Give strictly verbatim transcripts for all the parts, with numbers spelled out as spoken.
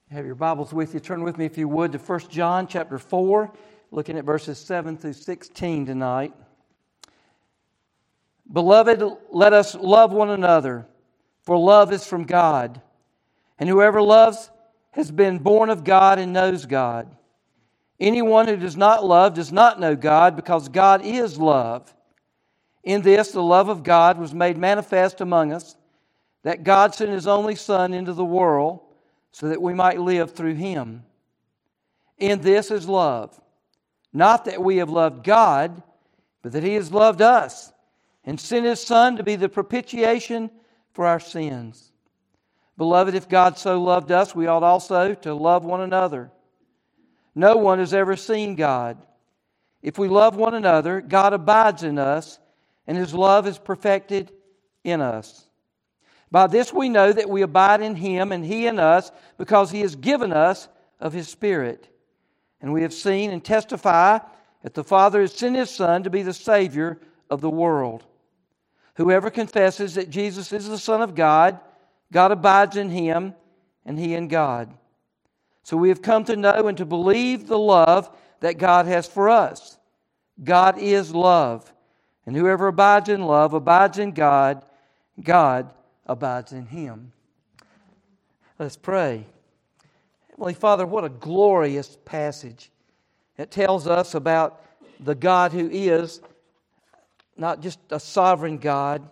Have your Bibles with you. Turn with me, if you would, to First John chapter four, looking at verses seven through sixteen tonight. Beloved, let us love one another, for love is from God. And whoever loves has been born of God and knows God. Anyone who does not love does not know God, because God is love. In this, the love of God was made manifest among us, that God sent His only Son into the world, so that we might live through Him. In this is love, not that we have loved God, but that He has loved us, and sent His Son to be the propitiation for our sins. Beloved, if God so loved us, we ought also to love one another. No one has ever seen God. If we love one another, God abides in us, and His love is perfected in us. By this we know that we abide in Him and He in us, because He has given us of His Spirit. And we have seen and testify that the Father has sent His Son to be the Savior of the world. Whoever confesses that Jesus is the Son of God, God abides in Him and He in God. So we have come to know and to believe the love that God has for us. God is love, and whoever abides in love abides in God, God abides in Him. Let's pray. Heavenly Father, what a glorious passage. It tells us about the God who is not just a sovereign God.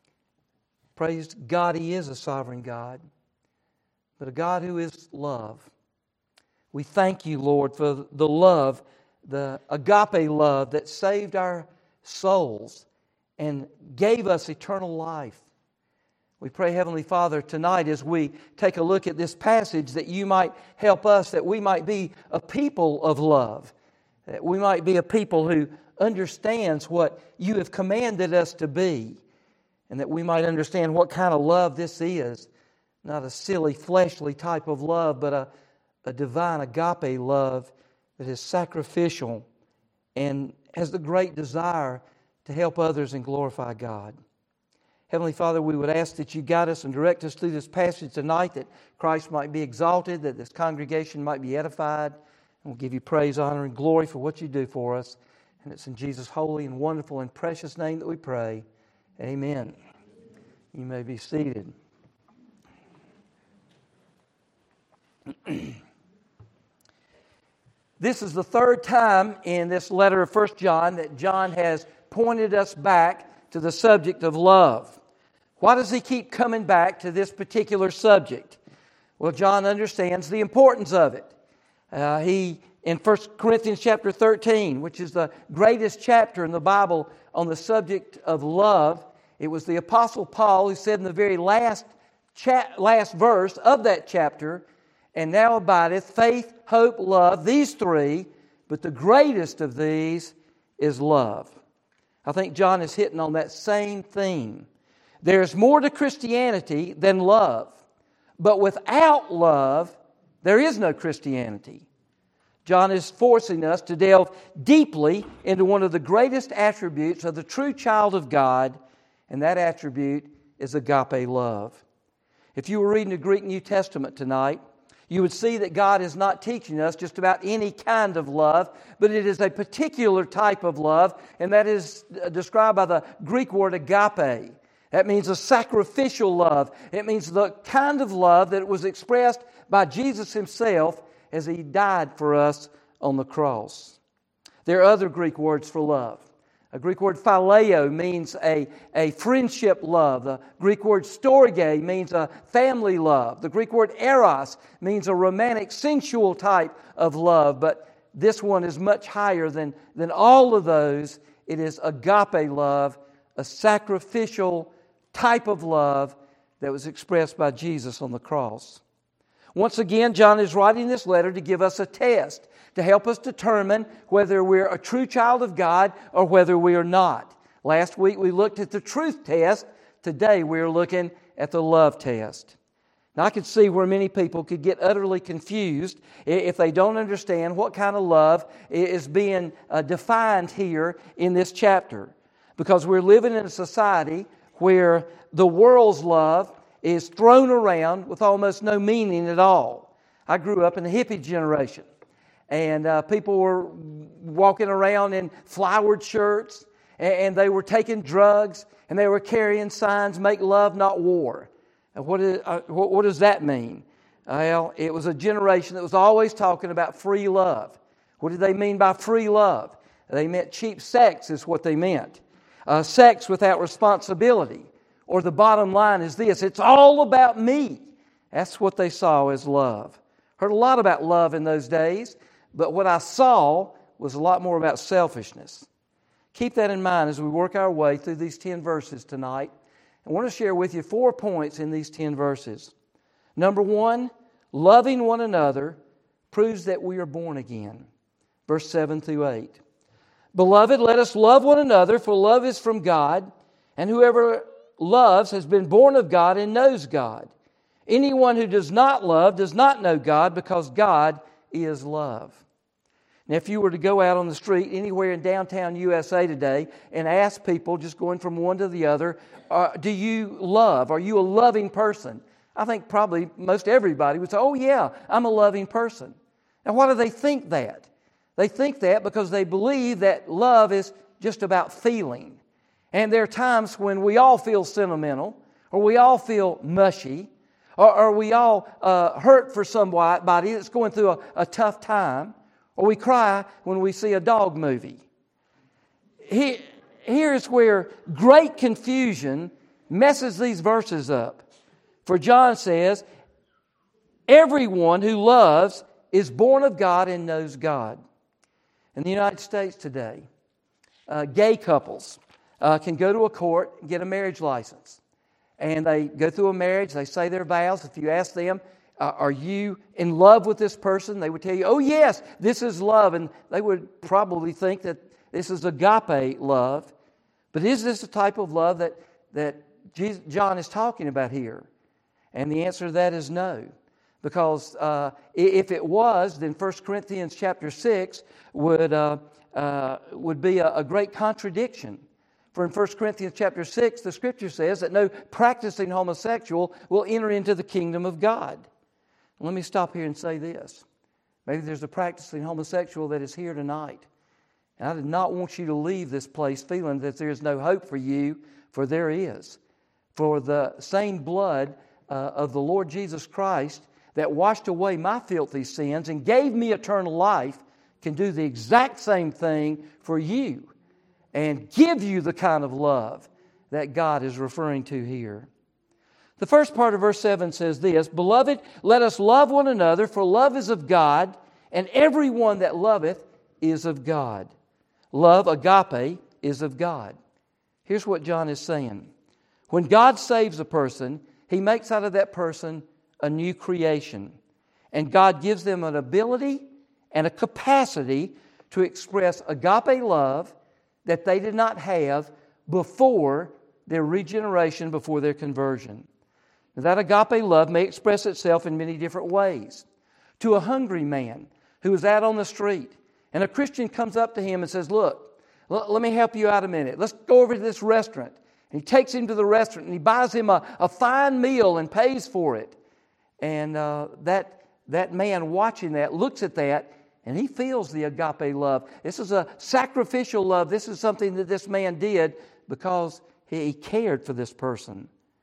Praise God, He is a sovereign God, but a God who is love. We thank You, Lord, for the love, the agape love that saved our souls and gave us eternal life. We pray, Heavenly Father, tonight as we take a look at this passage, that You might help us, that we might be a people of love, that we might be a people who understands what You have commanded us to be, and that we might understand what kind of love this is. Not a silly, fleshly type of love, but a, a divine agape love that is sacrificial and has the great desire to help others and glorify God. Heavenly Father, we would ask that You guide us and direct us through this passage tonight, that Christ might be exalted, that this congregation might be edified. And we'll give You praise, honor, and glory for what You do for us. And it's in Jesus' holy and wonderful and precious name that we pray. Amen. You may be seated. This is the third time in this letter of First John that John has pointed us back to the subject of love. Why does he keep coming back to this particular subject? Well, John understands the importance of it. Uh, he, in First Corinthians chapter thirteen, which is the greatest chapter in the Bible on the subject of love, it was the Apostle Paul who said in the very last, cha- last verse of that chapter, "And now abideth faith, hope, love, these three, but the greatest of these is love." I think John is hitting on that same theme. There's more to Christianity than love. But without love, there is no Christianity. John is forcing us to delve deeply into one of the greatest attributes of the true child of God, and that attribute is agape love. If you were reading the Greek New Testament tonight, you would see that God is not teaching us just about any kind of love, but it is a particular type of love, and that is described by the Greek word agape. That means a sacrificial love. It means the kind of love that was expressed by Jesus Himself as He died for us on the cross. There are other Greek words for love. A Greek word phileo means a, a friendship love. The Greek word storge means a family love. The Greek word eros means a romantic, sensual type of love. But this one is much higher than, than all of those. It is agape love, a sacrificial type of love that was expressed by Jesus on the cross. Once again, John is writing this letter to give us a test, to help us determine whether we're a true child of God or whether we are not. Last week we looked at the truth test. Today we're looking at the love test. Now I could see where many people could get utterly confused if they don't understand what kind of love is being defined here in this chapter. Because we're living in a society where the world's love is thrown around with almost no meaning at all. I grew up in the hippie generation. And uh, people were walking around in flowered shirts, and, and they were taking drugs, and they were carrying signs, "Make love, not war." And what, is, uh, what, what does that mean? Well, it was a generation that was always talking about free love. What did they mean by free love? They meant cheap sex is what they meant. Uh, sex without responsibility. Or the bottom line is this: it's all about me. That's what they saw as love. Heard a lot about love in those days, but what I saw was a lot more about selfishness. Keep that in mind as we work our way through these ten verses tonight. I want to share with you four points in these ten verses. Number one, loving one another proves that we are born again. Verse seven through eight. Beloved, let us love one another, for love is from God, and whoever loves has been born of God and knows God. Anyone who does not love does not know God, because God is love. Now, if you were to go out on the street anywhere in downtown U S A today and ask people, just going from one to the other, uh, do you love? Are you a loving person? I think probably most everybody would say, oh yeah, I'm a loving person. Now, why do they think that? They think that because they believe that love is just about feeling. And there are times when we all feel sentimental, or we all feel mushy, or, or we all uh, hurt for somebody that's going through a, a tough time, or we cry when we see a dog movie. He, here's where great confusion messes these verses up. For John says, everyone who loves is born of God and knows God. In the United States today, uh, gay couples uh, can go to a court and get a marriage license. And they go through a marriage, they say their vows. If you ask them, uh, are you in love with this person? They would tell you, oh yes, this is love. And they would probably think that this is agape love. But is this the type of love that, that Jesus, John is talking about here? And the answer to that is no. Because uh, if it was, then First Corinthians chapter six would, uh, uh, would be a, a great contradiction. For in First Corinthians chapter six, the Scripture says that no practicing homosexual will enter into the kingdom of God. Let me stop here and say this. Maybe there's a practicing homosexual that is here tonight. And I did not want you to leave this place feeling that there is no hope for you, for there is. For the same blood uh, of the Lord Jesus Christ that washed away my filthy sins and gave me eternal life can do the exact same thing for you and give you the kind of love that God is referring to here. The first part of verse seven says this: Beloved, let us love one another, for love is of God, and everyone that loveth is of God. Love, agape, is of God. Here's what John is saying. When God saves a person, He makes out of that person a new creation. And God gives them an ability and a capacity to express agape love that they did not have before their regeneration, before their conversion. Now, that agape love may express itself in many different ways. To a hungry man who is out on the street, and a Christian comes up to him and says, look, l- let me help you out a minute. Let's go over to this restaurant. And he takes him to the restaurant and he buys him a, a fine meal and pays for it. And uh, that, that man watching that looks at that and he feels the agape love. This is a sacrificial love. This is something that this man did because he cared for this person.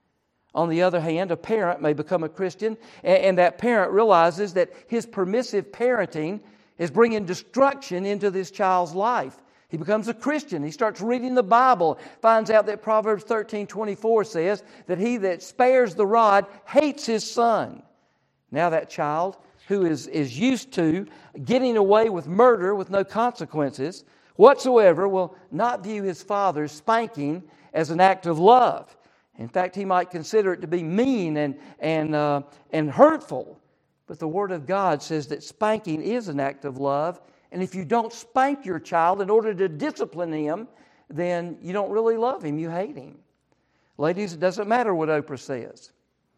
On the other hand, a parent may become a Christian, and, and that parent realizes that his permissive parenting is bringing destruction into this child's life. He becomes a Christian. He starts reading the Bible, finds out that Proverbs thirteen twenty-four says that he that spares the rod hates his son. Now that child who is, is used to getting away with murder with no consequences whatsoever will not view his father's spanking as an act of love. In fact, he might consider it to be mean and, and, uh, and hurtful. But the Word of God says that spanking is an act of love. And if you don't spank your child in order to discipline him, then you don't really love him. You hate him. Ladies, it doesn't matter what Oprah says.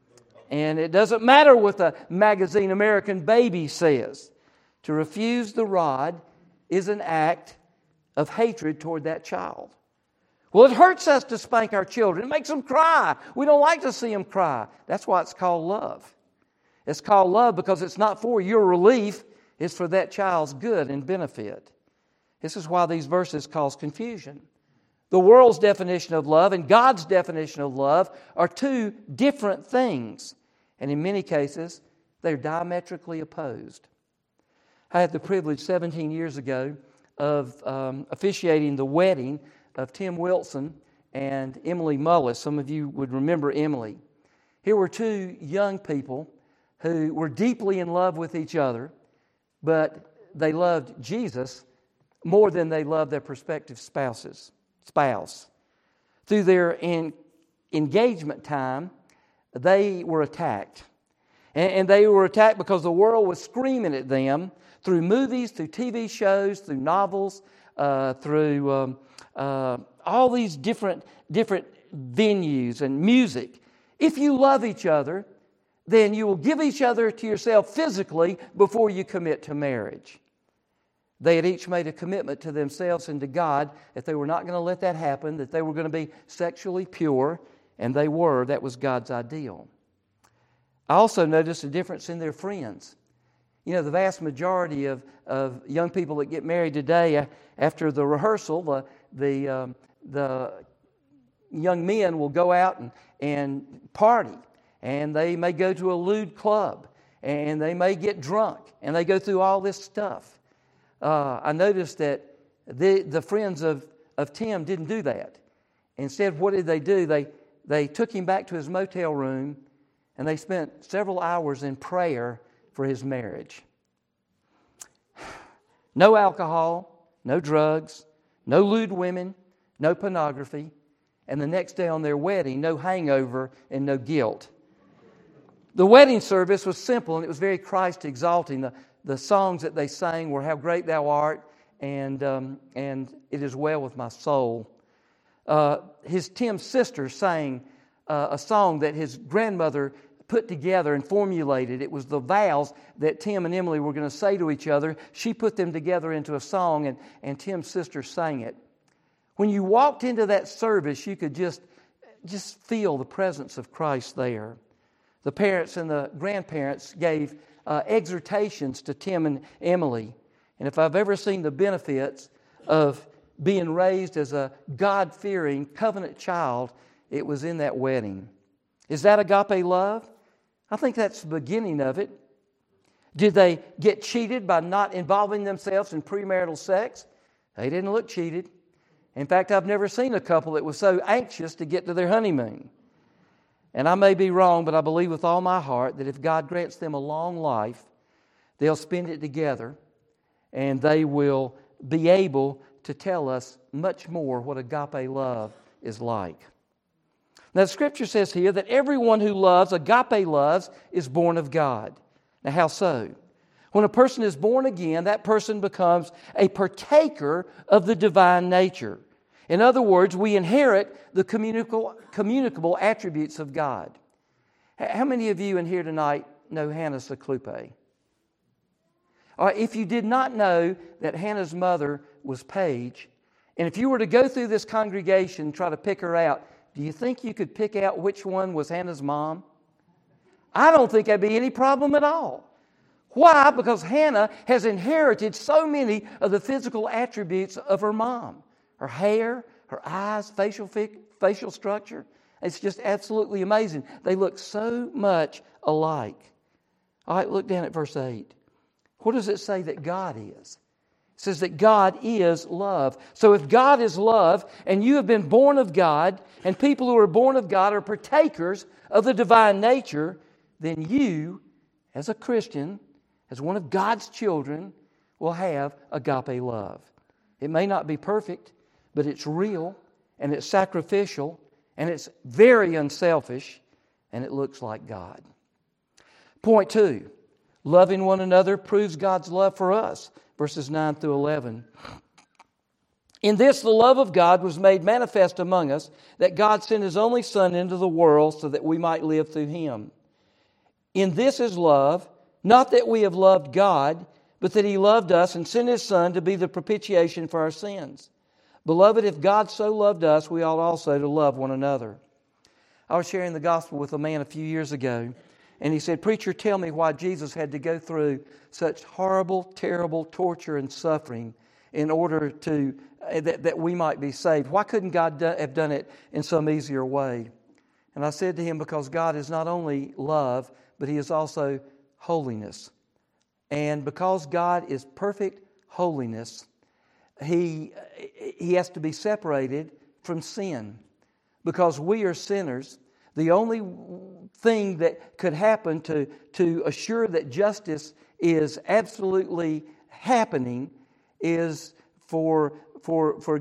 And it doesn't matter what the magazine American Baby says. To refuse the rod is an act of hatred toward that child. Well, it hurts us to spank our children. It makes them cry. We don't like to see them cry. That's why it's called love. It's called love because it's not for your relief, it's for that child's good and benefit. This is why these verses cause confusion. The world's definition of love and God's definition of love are two different things. And in many cases, they're diametrically opposed. I had the privilege seventeen years ago of um, officiating the wedding of Tim Wilson and Emily Mullis. Some of you would remember Emily. Here were two young people who were deeply in love with each other, but they loved Jesus more than they loved their prospective spouses, spouse. Through their in, engagement time, they were attacked. And, and they were attacked because the world was screaming at them through movies, through T V shows, through novels, uh, through um, uh, all these different, different venues and music. If you love each other, then you will give each other to yourself physically before you commit to marriage. They had each made a commitment to themselves and to God that they were not going to let that happen, that they were going to be sexually pure, and they were. That was God's ideal. I also noticed a difference in their friends. You know, the vast majority of, of young people that get married today, after the rehearsal, the the, um, the young men will go out and, and party. And they may go to a lewd club, and they may get drunk, and they go through all this stuff. Uh, I noticed that the the friends of, of Tim didn't do that. Instead, what did they do? They they took him back to his motel room, and they spent several hours in prayer for his marriage. No alcohol, no drugs, no lewd women, no pornography, and the next day on their wedding, no hangover and no guilt. The wedding service was simple, and it was very Christ-exalting. The, the songs that they sang were "How Great Thou Art" and um, and "It Is Well With My Soul." Uh, his Tim's sister sang uh, a song that his grandmother put together and formulated. It was the vows that Tim and Emily were going to say to each other. She put them together into a song, and, and Tim's sister sang it. When you walked into that service, you could just, just feel the presence of Christ there. The parents and the grandparents gave uh, exhortations to Tim and Emily. And if I've ever seen the benefits of being raised as a God-fearing covenant child, it was in that wedding. Is that agape love? I think that's the beginning of it. Did they get cheated by not involving themselves in premarital sex? They didn't look cheated. In fact, I've never seen a couple that was so anxious to get to their honeymoon. And I may be wrong, but I believe with all my heart that if God grants them a long life, they'll spend it together, and they will be able to tell us much more what agape love is like. Now, the Scripture says here that everyone who loves, agape loves, is born of God. Now, how so? When a person is born again, that person becomes a partaker of the divine nature. In other words, we inherit the communicable, communicable attributes of God. How many of you in here tonight know Hannah Seclupe? Or if you did not know that Hannah's mother was Paige, and if you were to go through this congregation and try to pick her out, do you think you could pick out which one was Hannah's mom? I don't think that'd be any problem at all. Why? Because Hannah has inherited so many of the physical attributes of her mom. Her hair, her eyes, facial facial structure. It's just absolutely amazing. They look so much alike. All right, look down at verse eight. What does it say that God is? It says that God is love. So if God is love, and you have been born of God, and people who are born of God are partakers of the divine nature, then you, as a Christian, as one of God's children, will have agape love. It may not be perfect, but it's real, and it's sacrificial, and it's very unselfish, and it looks like God. Point two, loving one another proves God's love for us. Verses nine through eleven. In this, the love of God was made manifest among us, that God sent His only Son into the world so that we might live through Him. In this is love, not that we have loved God, but that He loved us and sent His Son to be the propitiation for our sins. Beloved, if God so loved us, we ought also to love one another. I was sharing the gospel with a man a few years ago, and he said, "Preacher, tell me why Jesus had to go through such horrible, terrible torture and suffering in order to uh, that, that we might be saved. Why couldn't God do, have done it in some easier way?" And I said to him, because God is not only love, but He is also holiness. And because God is perfect holiness, He, he has to be separated from sin. Because we are sinners, the only thing that could happen to, to assure that justice is absolutely happening is for, for, for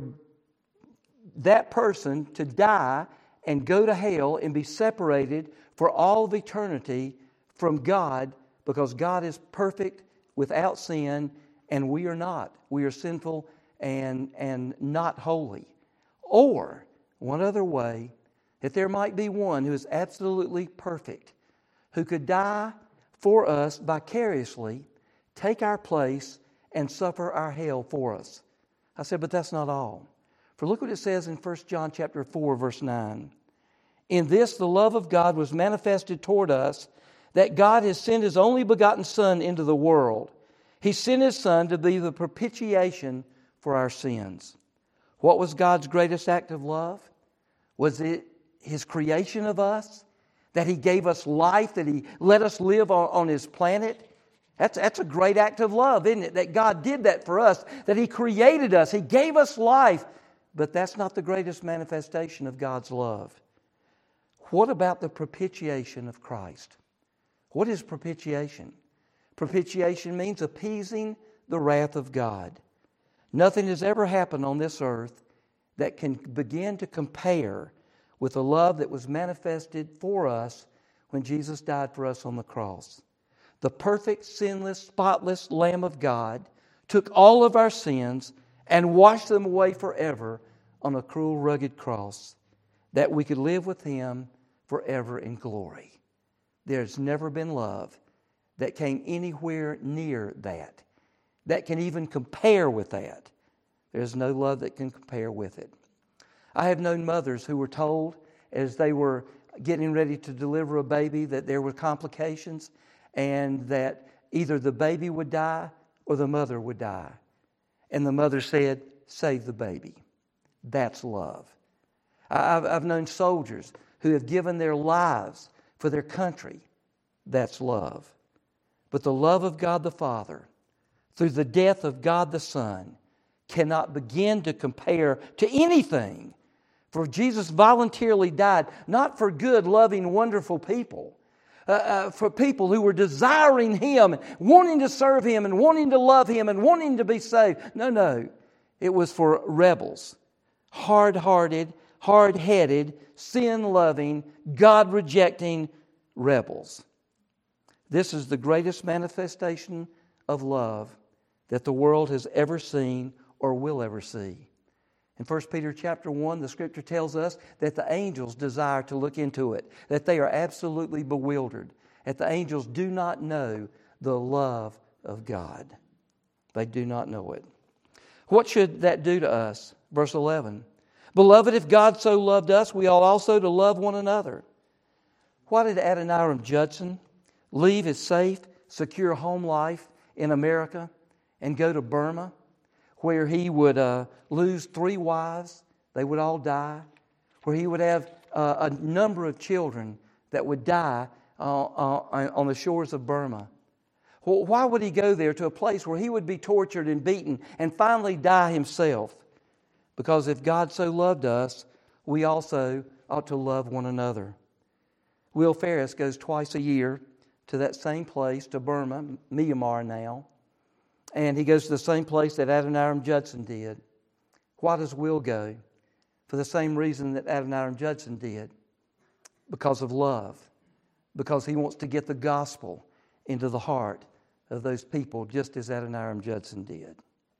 that person to die and go to hell and be separated for all of eternity from God, because God is perfect without sin and we are not. We are sinful and, and not holy. Or, one other way, that there might be one who is absolutely perfect, who could die for us vicariously, take our place, and suffer our hell for us. I said, but that's not all. For look what it says in First John chapter four, verse nine. "In this the love of God was manifested toward us, that God has sent His only begotten Son into the world. He sent His Son to be the propitiation for our sins." What was God's greatest act of love? Was it His creation of us? That He gave us life, that He let us live on, on His planet? That's, that's a great act of love, isn't it? That God did that for us, that He created us, He gave us life. But that's not the greatest manifestation of God's love. What about the propitiation of Christ? What is propitiation? Propitiation means appeasing the wrath of God. Nothing has ever happened on this earth that can begin to compare with the love that was manifested for us when Jesus died for us on the cross. The perfect, sinless, spotless Lamb of God took all of our sins and washed them away forever on a cruel, rugged cross, that we could live with Him forever in glory. There's never been love that came anywhere near that, that can even compare with that. There's no love that can compare with it. I have known mothers who were told as they were getting ready to deliver a baby that there were complications and that either the baby would die or the mother would die. And the mother said, "Save the baby." That's love. I've, I've known soldiers who have given their lives for their country. That's love. But the love of God the Father, through the death of God the Son, cannot begin to compare to anything. For Jesus voluntarily died, not for good, loving, wonderful people, uh, uh, for people who were desiring Him, wanting to serve Him, and wanting to love Him, and wanting to be saved. No, no. It was for rebels, hard-hearted, hard-headed, sin-loving, God-rejecting rebels. This is the greatest manifestation of love that the world has ever seen or will ever see. In First Peter chapter one, the Scripture tells us that the angels desire to look into it, that they are absolutely bewildered, that the angels do not know the love of God. They do not know it. What should that do to us? Verse eleven. "Beloved, if God so loved us, we ought also to love one another." Why did Adoniram Judson leave his safe, secure home life in America and go to Burma, where he would uh, lose three wives, they would all die, where he would have uh, a number of children that would die uh, uh, on the shores of Burma? Well, why would he go there to a place where he would be tortured and beaten and finally die himself? Because if God so loved us, we also ought to love one another. Will Ferris goes twice a year to that same place, to Burma, Myanmar now. And he goes to the same place that Adoniram Judson did. Why does Will go? For the same reason that Adoniram Judson did. Because of love. Because he wants to get the gospel into the heart of those people, just as Adoniram Judson did.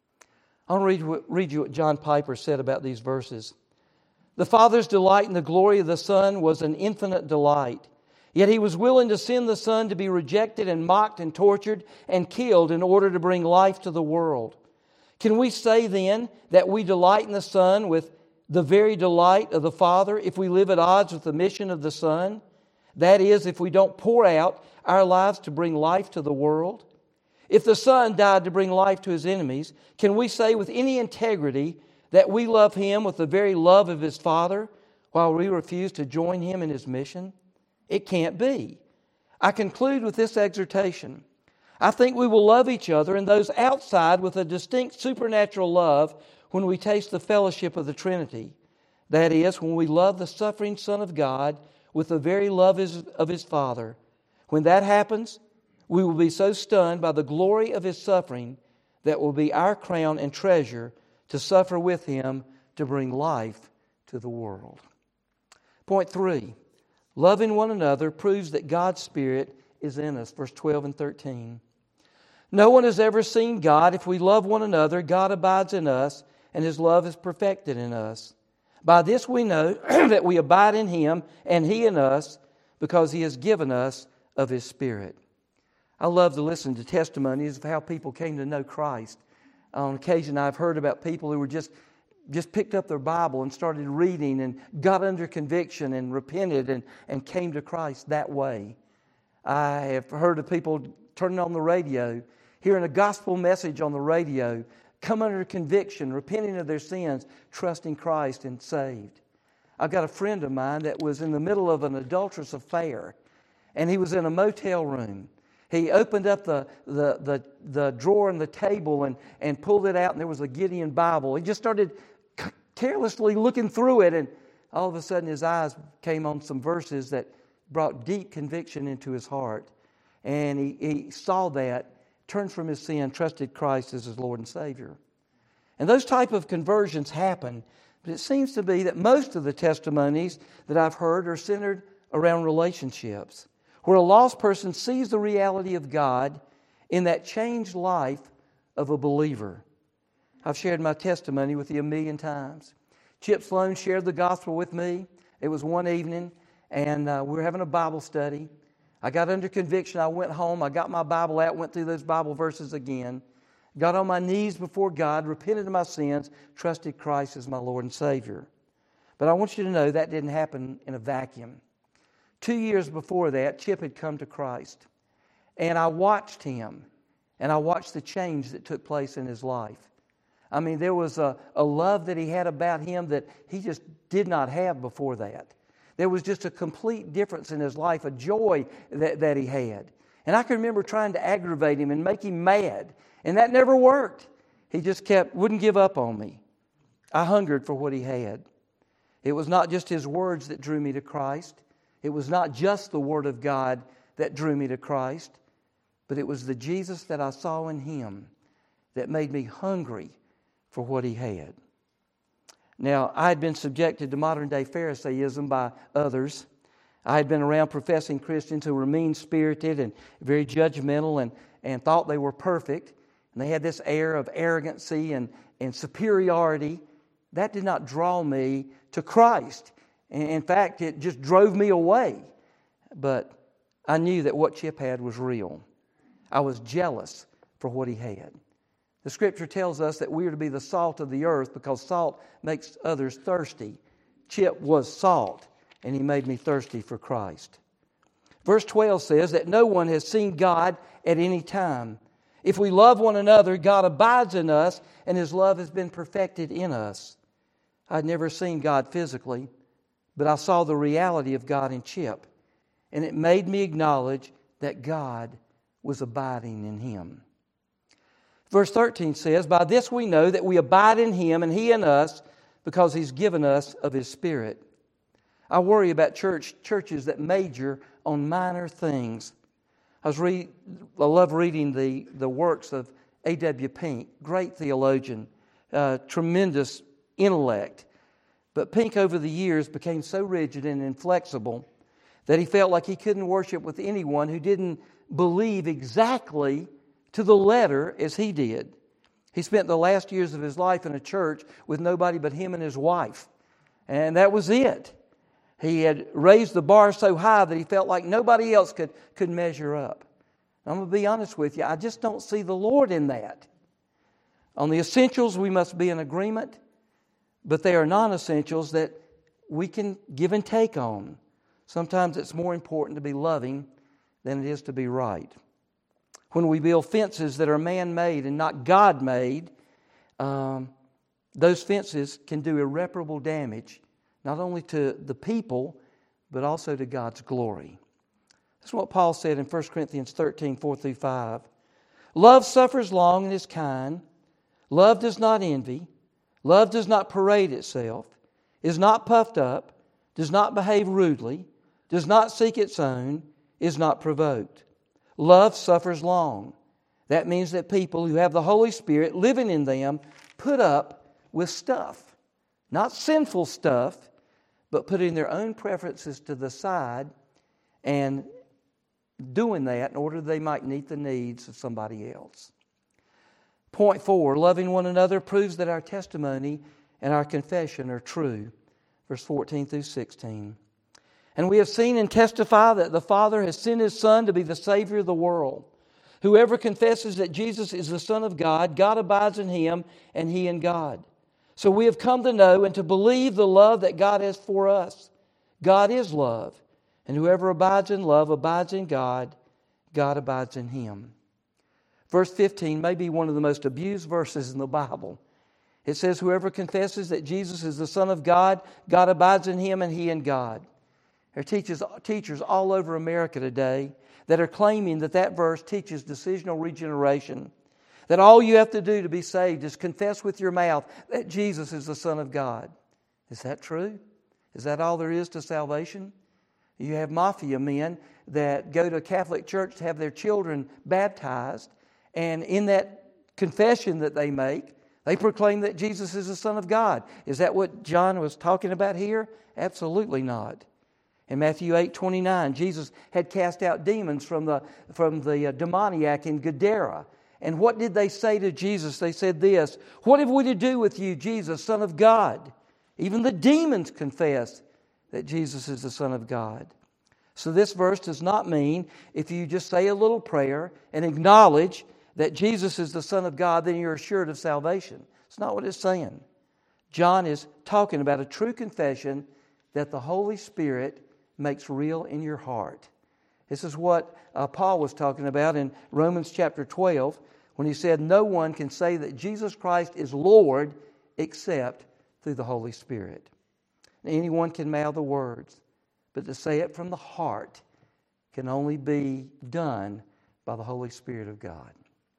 I'll read, read you what John Piper said about these verses. "The Father's delight in the glory of the Son was an infinite delight. Yet He was willing to send the Son to be rejected and mocked and tortured and killed in order to bring life to the world. Can we say then that we delight in the Son with the very delight of the Father if we live at odds with the mission of the Son? That is, if we don't pour out our lives to bring life to the world. If the Son died to bring life to His enemies, can we say with any integrity that we love Him with the very love of His Father while we refuse to join Him in His mission? It can't be. I conclude with this exhortation. I think we will love each other and those outside with a distinct supernatural love when we taste the fellowship of the Trinity. That is, when we love the suffering Son of God with the very love of His Father. When that happens, we will be so stunned by the glory of His suffering that will be our crown and treasure to suffer with Him to bring life to the world. Point three, loving one another proves that God's Spirit is in us. Verse twelve and thirteen. No one has ever seen God. If we love one another, God abides in us, and His love is perfected in us. By this we know that we abide in Him, and He in us, because He has given us of His Spirit. I love to listen to testimonies of how people came to know Christ. On occasion, I've heard about people who were just, just picked up their Bible and started reading and got under conviction and repented and, and came to Christ that way. I have heard of people turning on the radio, hearing a gospel message on the radio, come under conviction, repenting of their sins, trusting Christ and saved. I've got a friend of mine that was in the middle of an adulterous affair, and he was in a motel room. He opened up the, the, the, the drawer in the table and, and pulled it out, and there was a Gideon Bible. He just started c- carelessly looking through it, and all of a sudden his eyes came on some verses that brought deep conviction into his heart. And he, he saw that, turned from his sin, trusted Christ as his Lord and Savior. And those type of conversions happen, but it seems to be that most of the testimonies that I've heard are centered around relationships, where a lost person sees the reality of God in that changed life of a believer. I've shared my testimony with you a million times. Chip Sloan shared the gospel with me. It was one evening, and uh, we were having a Bible study. I got under conviction. I went home. I got my Bible out, went through those Bible verses again, got on my knees before God, repented of my sins, trusted Christ as my Lord and Savior. But I want you to know that didn't happen in a vacuum. Two years before that, Chip had come to Christ. And I watched him. And I watched the change that took place in his life. I mean, there was a, a love that he had about him that he just did not have before that. There was just a complete difference in his life, a joy that, that he had. And I can remember trying to aggravate him and make him mad. And that never worked. He just kept, wouldn't give up on me. I hungered for what he had. It was not just his words that drew me to Christ. It was not just the Word of God that drew me to Christ, but it was the Jesus that I saw in him that made me hungry for what he had. Now, I had been subjected to modern-day Pharisaism by others. I had been around professing Christians who were mean-spirited and very judgmental and, and thought they were perfect. And they had this air of arrogancy and, and superiority. That did not draw me to Christ. In fact, it just drove me away. But I knew that what Chip had was real. I was jealous for what he had. The Scripture tells us that we are to be the salt of the earth because salt makes others thirsty. Chip was salt, and he made me thirsty for Christ. Verse twelve says that no one has seen God at any time. If we love one another, God abides in us, and His love has been perfected in us. I'd never seen God physically, but I saw the reality of God in Chip, and it made me acknowledge that God was abiding in him. Verse thirteen says, by this we know that we abide in Him and He in us because He's given us of His Spirit. I worry about church churches that major on minor things. I was read, I love reading the, the works of A W Pink, great theologian, uh, tremendous intellect. But Pink over the years became so rigid and inflexible that he felt like he couldn't worship with anyone who didn't believe exactly to the letter as he did. He spent the last years of his life in a church with nobody but him and his wife. And that was it. He had raised the bar so high that he felt like nobody else could, could measure up. I'm going to be honest with you. I just don't see the Lord in that. On the essentials, we must be in agreement. But there are non-essentials that we can give and take on. Sometimes it's more important to be loving than it is to be right. When we build fences that are man-made and not God-made, um, those fences can do irreparable damage, not only to the people, but also to God's glory. That's what Paul said in First Corinthians thirteen, four through five. Love suffers long and is kind. Love does not envy. Love does not parade itself, is not puffed up, does not behave rudely, does not seek its own, is not provoked. Love suffers long. That means that people who have the Holy Spirit living in them put up with stuff. Not sinful stuff, but putting their own preferences to the side and doing that in order they might meet the needs of somebody else. Point four, loving one another proves that our testimony and our confession are true. Verse fourteen through sixteen. And we have seen and testify that the Father has sent His Son to be the Savior of the world. Whoever confesses that Jesus is the Son of God, God abides in him and he in God. So we have come to know and to believe the love that God has for us. God is love. And whoever abides in love abides in God. God abides in him. Verse fifteen may be one of the most abused verses in the Bible. It says, whoever confesses that Jesus is the Son of God, God abides in him and he in God. There are teachers, teachers all over America today that are claiming that that verse teaches decisional regeneration. That all you have to do to be saved is confess with your mouth that Jesus is the Son of God. Is that true? Is that all there is to salvation? You have mafia men that go to a Catholic church to have their children baptized, and in that confession that they make, they proclaim that Jesus is the Son of God. Is that what John was talking about here? Absolutely not. In Matthew eight twenty-nine, Jesus had cast out demons from the, from the demoniac in Gadara. And what did they say to Jesus? They said this, what have we to do with you, Jesus, Son of God? Even the demons confess that Jesus is the Son of God. So this verse does not mean if you just say a little prayer and acknowledge that Jesus is the Son of God, then you're assured of salvation. It's not what it's saying. John is talking about a true confession that the Holy Spirit makes real in your heart. This is what uh, Paul was talking about in Romans chapter twelve when he said, no one can say that Jesus Christ is Lord except through the Holy Spirit. Anyone can mouth the words, but to say it from the heart can only be done by the Holy Spirit of God.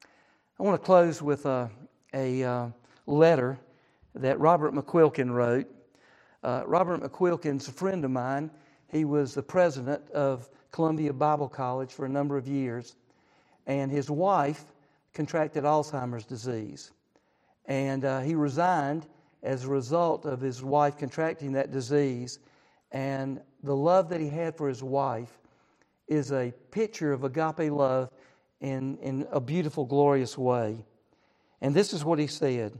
I want to close with a, a uh, letter that Robert McQuilkin wrote. Uh, Robert McQuilkin's a friend of mine. He was the president of Columbia Bible College for a number of years, and his wife contracted Alzheimer's disease. And uh, he resigned as a result of his wife contracting that disease. And the love that he had for his wife is a picture of agape love in, in a beautiful, glorious way. And this is what he said.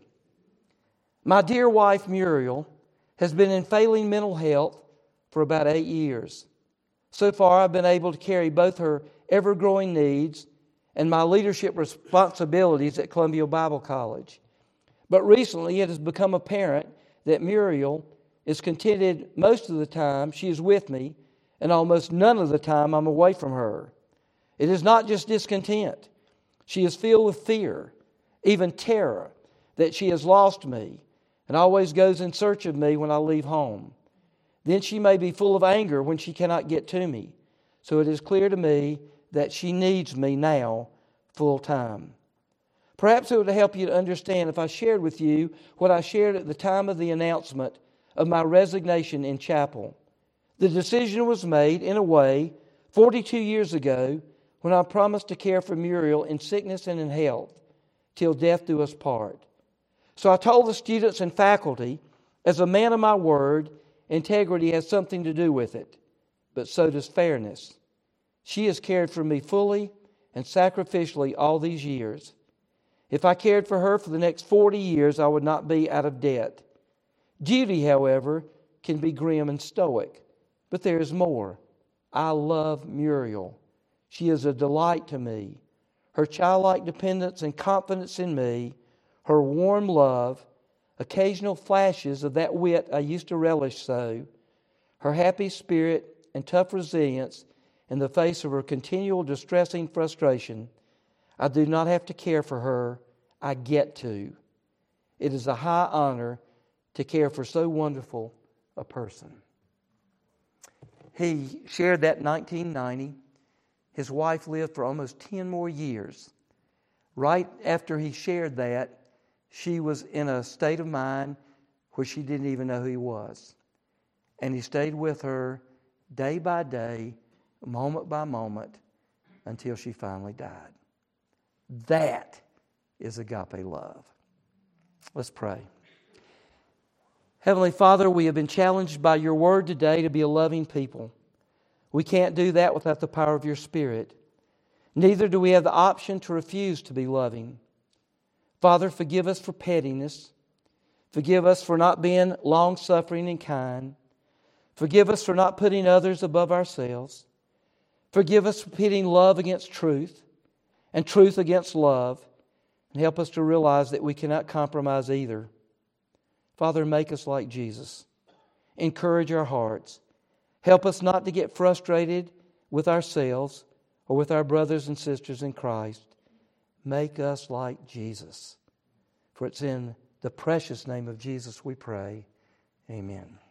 My dear wife, Muriel, has been in failing mental health for about eight years. So far, I've been able to carry both her ever-growing needs and my leadership responsibilities at Columbia Bible College. But recently, it has become apparent that Muriel is contented most of the time she is with me, and almost none of the time I'm away from her. It is not just discontent. She is filled with fear, even terror, that she has lost me, and always goes in search of me when I leave home. Then she may be full of anger when she cannot get to me. So it is clear to me that she needs me now full time. Perhaps it would help you to understand if I shared with you what I shared at the time of the announcement of my resignation in chapel. The decision was made in a way forty-two years ago when I promised to care for Muriel in sickness and in health till death do us part. So I told the students and faculty, as a man of my word, integrity has something to do with it, but so does fairness. She has cared for me fully and sacrificially all these years. If I cared for her for the next forty years, I would not be out of debt. Duty, however, can be grim and stoic, but there is more. I love Muriel. She is a delight to me. Her childlike dependence and confidence in me, her warm love, occasional flashes of that wit I used to relish so, her happy spirit and tough resilience in the face of her continual distressing frustration. I do not have to care for her. I get to. It is a high honor to care for so wonderful a person. He shared that in nineteen ninety. His wife lived for almost ten more years. Right after he shared that, she was in a state of mind where she didn't even know who he was. And he stayed with her day by day, moment by moment, until she finally died. That is agape love. Let's pray. Heavenly Father, we have been challenged by your word today to be a loving people. We can't do that without the power of your Spirit. Neither do we have the option to refuse to be loving. Father, forgive us for pettiness. Forgive us for not being long-suffering and kind. Forgive us for not putting others above ourselves. Forgive us for pitting love against truth and truth against love. And help us to realize that we cannot compromise either. Father, make us like Jesus. Encourage our hearts. Help us not to get frustrated with ourselves or with our brothers and sisters in Christ. Make us like Jesus. For it's in the precious name of Jesus we pray. Amen.